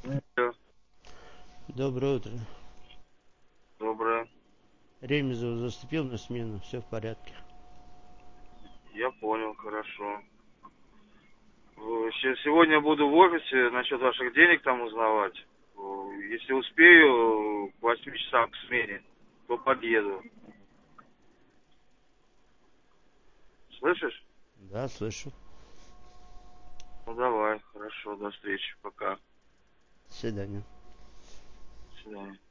Алло, Доброе утро. доброе. Ремезов заступил на смену, все в порядке. Я понял, хорошо. Сегодня буду в офисе насчет ваших денег там узнавать. Если успею к 8 часам к смене, то подъеду. Слышишь? Да, слышу. Ну давай, хорошо, до встречи, пока. До свидания. До свидания.